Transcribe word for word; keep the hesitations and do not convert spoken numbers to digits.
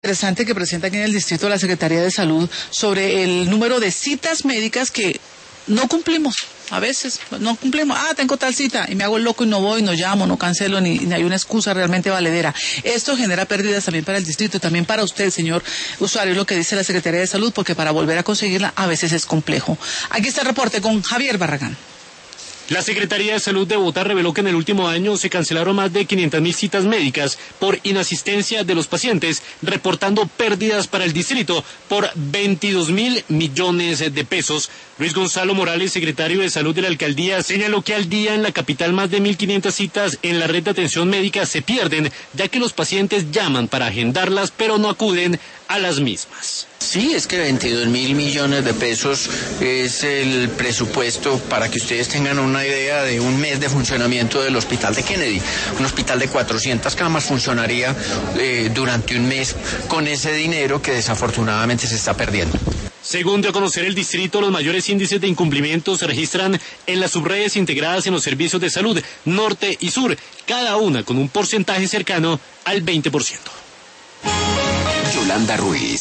Interesante que presenta aquí en el distrito de la Secretaría de Salud sobre el número de citas médicas que no cumplimos. A veces no cumplimos, ah, tengo tal cita, y me hago el loco y no voy, no llamo, no cancelo, ni, ni hay una excusa realmente valedera. Esto genera pérdidas también para el distrito, también para usted, señor usuario, es lo que dice la Secretaría de Salud, porque para volver a conseguirla a veces es complejo. Aquí está el reporte con Javier Barragán. La Secretaría de Salud de Bogotá reveló que en el último año se cancelaron más de quinientas mil citas médicas por inasistencia de los pacientes, reportando pérdidas para el distrito por veintidós mil millones de pesos. Luis Gonzalo Morales, secretario de Salud de la Alcaldía, señaló que al día en la capital más de mil quinientas citas en la red de atención médica se pierden, ya que los pacientes llaman para agendarlas, pero no acuden a las mismas. Sí, es que veintidós mil millones de pesos es el presupuesto, para que ustedes tengan una idea, de un mes de funcionamiento del hospital de Kennedy. Un hospital de cuatrocientas camas funcionaría eh, durante un mes con ese dinero que desafortunadamente se está perdiendo. Según dio a conocer el distrito, los mayores índices de incumplimiento se registran en las subredes integradas en los servicios de salud, norte y sur, cada una con un porcentaje cercano al veinte por ciento. Yolanda Ruiz.